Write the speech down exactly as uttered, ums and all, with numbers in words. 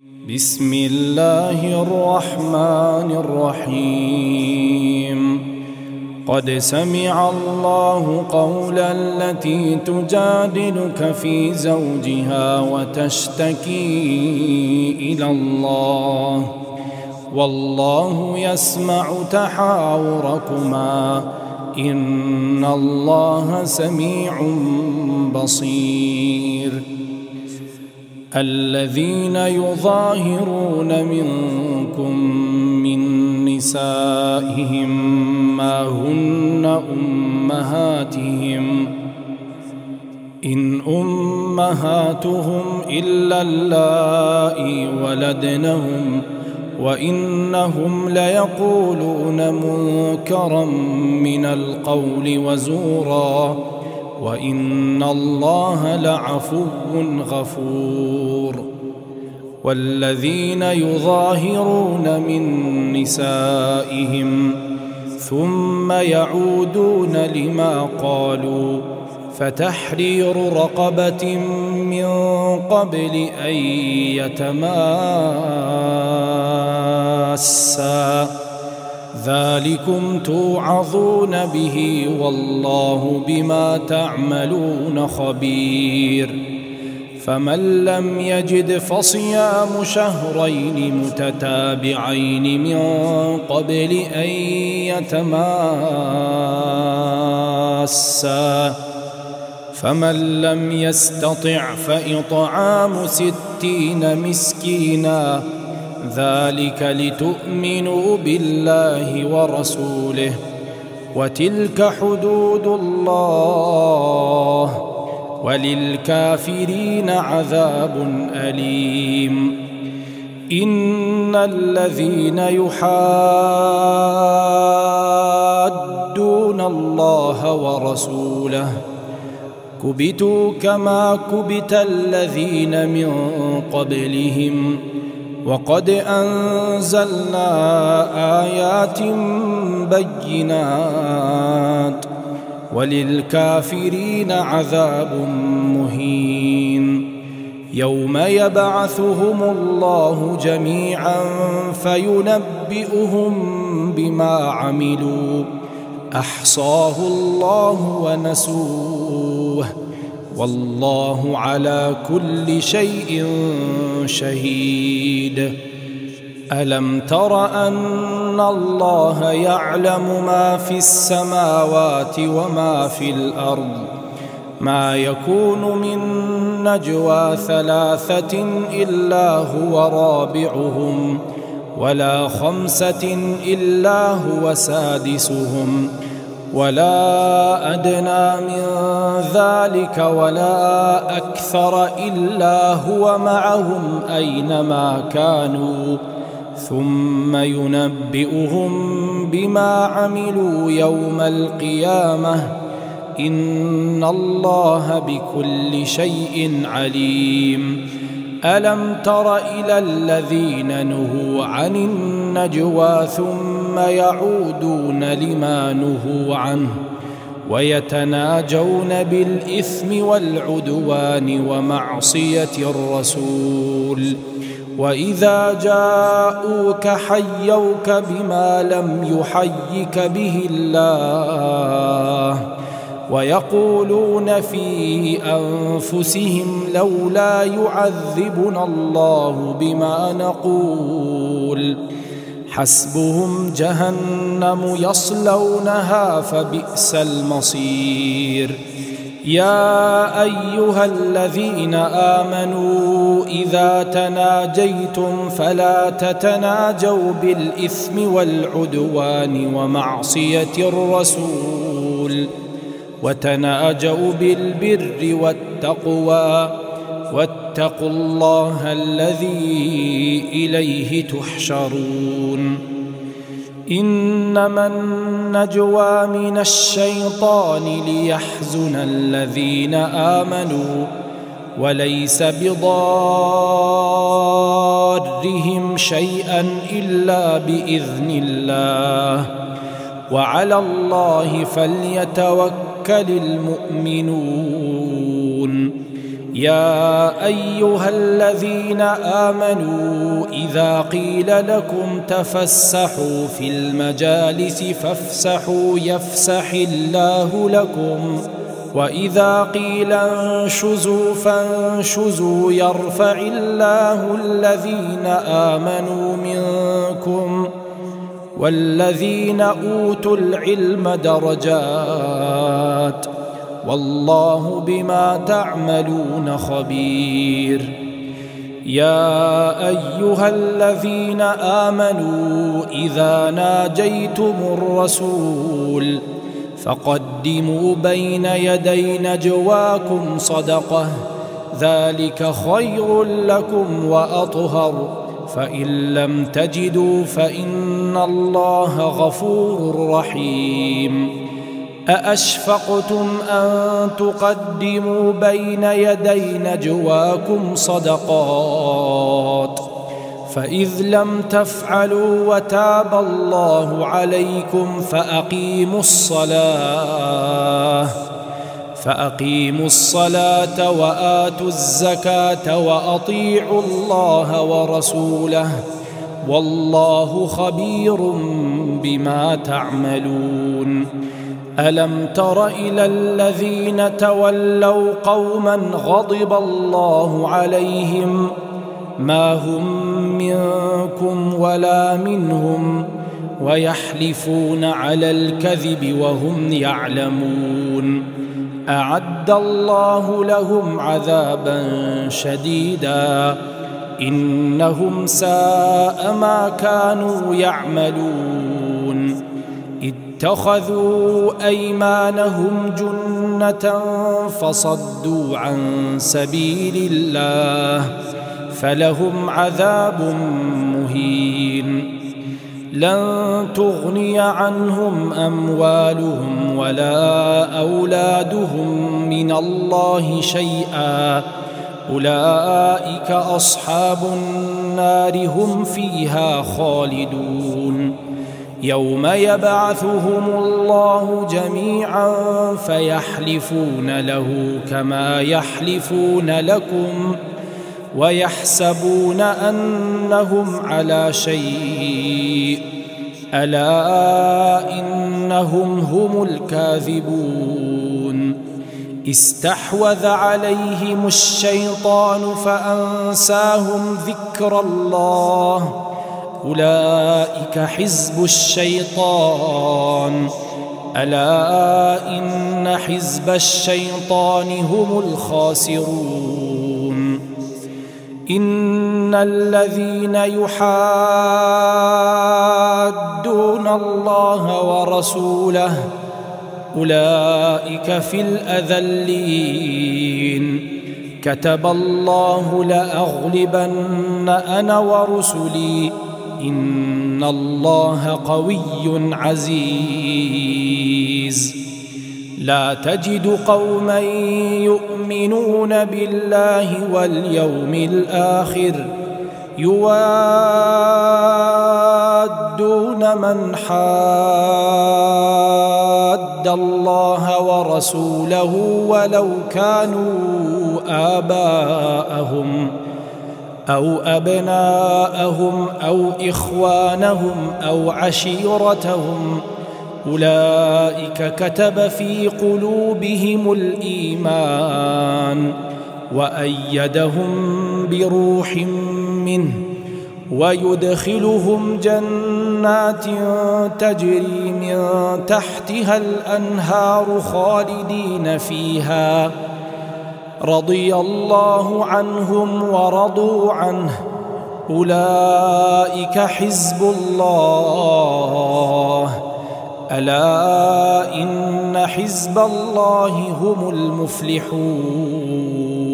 بسم الله الرحمن الرحيم قد سمع الله قول التي تجادلك في زوجها وتشتكي إلى الله والله يسمع تحاوركما إن الله سميع بصير. الذين يظاهرون منكم من نسائهم ما هن أمهاتهم إن أمهاتهم إلا اللائي ولدنهم وإنهم ليقولون منكرا من القول وزورا وإن الله لعفو غفور. والذين يظاهرون من نسائهم ثم يعودون لما قالوا فتحرير رقبة من قبل أن يتماسا ذلكم توعظون به والله بما تعملون خبير. فمن لم يجد فصيام شهرين متتابعين من قبل أن يتماسا فمن لم يستطع فإطعام ستين مسكينا ذلك لتؤمنوا بالله ورسوله وتلك حدود الله وللكافرين عذاب أليم. إن الذين يحادون الله ورسوله كبتوا كما كبت الذين من قبلهم وقد أنزلنا آيات بينات وللكافرين عذاب مهين. يوم يبعثهم الله جميعا فينبئهم بما عملوا أحصاه الله ونسوه والله على كل شيء شهيد. ألم تر أن الله يعلم ما في السماوات وما في الأرض ما يكون من نجوى ثلاثة إلا هو رابعهم ولا خمسة إلا هو سادسهم ولا أدنى من ذلك ولا أكثر إلا هو معهم أينما كانوا ثم ينبئهم بما عملوا يوم القيامة إن الله بكل شيء عليم. ألم تر إلى الذين نهوا عن النجوى ثم يعودون لما نهوا عنه ويتناجون بالإثم والعدوان ومعصية الرسول وإذا جاءوك حيوك بما لم يحيك به الله ويقولون في أنفسهم لولا يعذبنا الله بما نقول حسبهم جهنم يصلونها فبئس المصير. يا أيها الذين آمنوا إذا تناجيتم فلا تتناجوا بالإثم والعدوان ومعصية الرسول وتناجوا بالبر والتقوى واتقوا الله الذي إليه تحشرون. إنما النجوى من الشيطان ليحزن الذين آمنوا وليس بضارهم شيئا إلا بإذن الله وعلى الله فليتوكل المؤمنون. يا أيها الذين آمنوا إذا قيل لكم تفسحوا في المجالس فافسحوا يفسح الله لكم وإذا قيل انشزوا فانشزوا يرفع الله الذين آمنوا منكم والذين أوتوا العلم درجات والله بما تعملون خبير. يا أيها الذين آمنوا إذا ناجيتم الرسول فقدموا بين يدي نجواكم صدقة ذلك خير لكم وأطهر فإن لم تجدوا فإن الله غفور رحيم. أأشفقتم أن تقدموا بين يدي نجواكم صدقات فإذ لم تفعلوا وتاب الله عليكم فأقيموا الصلاة فأقيموا الصلاة وآتوا الزكاة وأطيعوا الله ورسوله والله خبير بما تعملون. ألم تر إلى الذين تولوا قوما غضب الله عليهم ما هم منكم ولا منهم ويحلفون على الكذب وهم يعلمون أعد الله لهم عذابا شديدا إنهم ساء ما كانوا يعملون. اتخذوا أيمانهم جنة فصدوا عن سبيل الله فلهم عذاب مهين. لن تغني عنهم أموالهم ولا أولادهم من الله شيئا أولئك أصحاب النار هم فيها خالدون. يوم يبعثهم الله جميعا فيحلفون له كما يحلفون لكم ويحسبون أنهم على شيء ألا إنهم هم الكاذبون. استحوذ عليهم الشيطان فأنساهم ذكر الله أولئك حزب الشيطان ألا إن حزب الشيطان هم الخاسرون. إن الذين يحادون الله ورسوله أولئك في الأذلين. كتب الله لأغلبن أنا ورسلي إن الله قوي عزيز. لا تجد قوما يؤمنون بالله واليوم الآخر يوادون من حاد الله ورسوله ولو كانوا آباءهم أو أبناءهم أو إخوانهم أو عشيرتهم أولئك كتب في قلوبهم الإيمان وأيدهم بروح منه ويدخلهم جنات تجري من تحتها الأنهار خالدين فيها رضي الله عنهم ورضوا عنه أولئك حزب الله ألا إن حزب الله هم المفلحون.